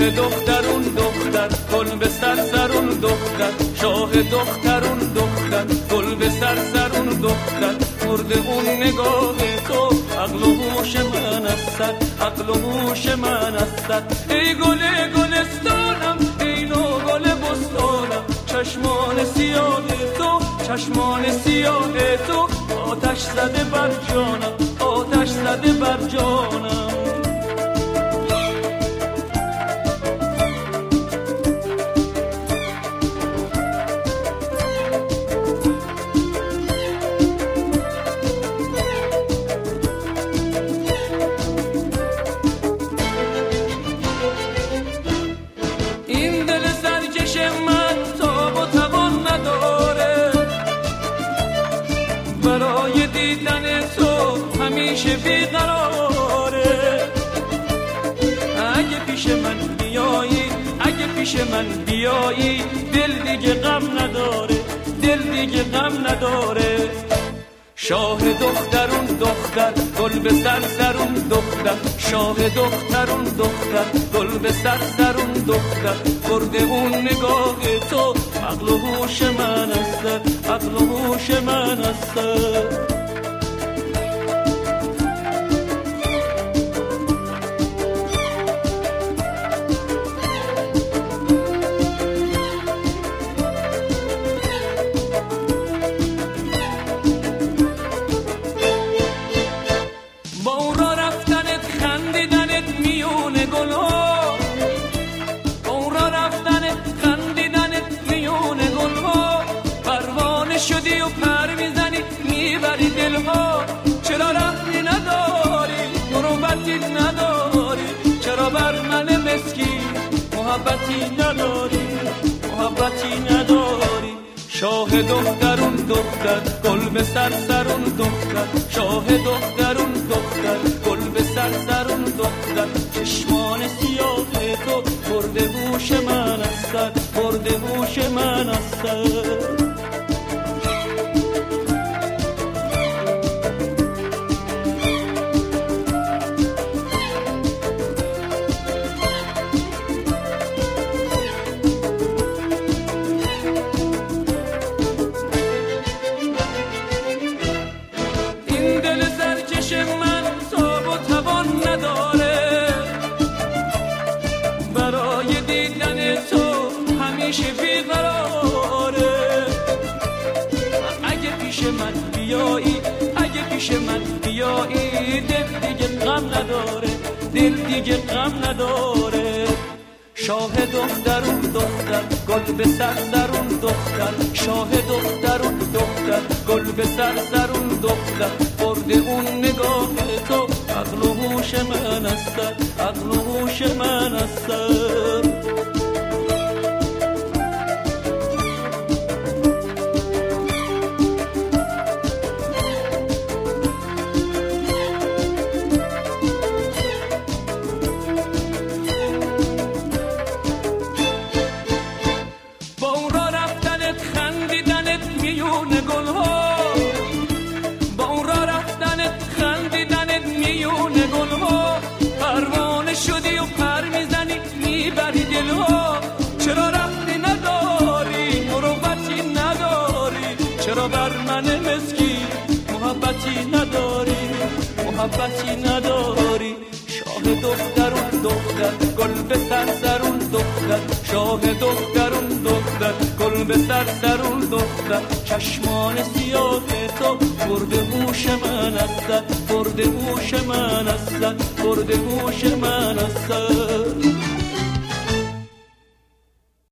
شاه دخترون دختر گل به سر سرون دختر شاه دخترون دختر گل به سر سرون دختر مرده اون نگاه تو عقل و هوش من است عقل و هوش من است ای گل گلستانم ای نو گل بستانم چشمان سیاه تو چشمان سیاه تو آتش زده بر جانم آتش زده بر جانم این دل سرکش من تاب و توان نداره برای دیدن تو همیشه بیقراره اگه پیش من بیایی اگه پیش من بیایی دل دیگه غم نداره دل دیگه غم نداره شاه دخترون دختر گل به سر سرون دختر شاه دخترون دختر گل به سر سرون دختر برده اون نگاه تو عقل و هوش من است عقل و هوش من است شدی و پر میزنی میبری دلها چرا رحمی نداری مروتی نداری چرا بر من مسکین محبتی نداری محبتی نداری شاه دخترون دختر گل به سر سرون دختر شاه دخترون دختر گل به سر سرون دختر چشمان سیاه تو برده هوش من است برده هوش من است من تاب و توان نداره برای دیدن تو همیشه بیقراره اگه پیش من بیایی اگه پیش من بیایی دل دیگه غم نداره دل دیگه غم نداره شاه دخترون دختر گل به سر سرون دختر شاه دخترون دختر گل به سر سرون دختر برده اون نگاه تو عقل و هوش من است عقل و هوش من است شدی و پر میزنی میبری دلها چرا رحمی نداری مروتی نداری چرا بر من مسکین محبتی نداری محبتی نداری شاه دخترون دختر گل به سر سرون دختر شاه دخترون دختر گل به سر سرون دختر چشمان سیاه تو برده هوش من است برده هوش من است برده هوش من است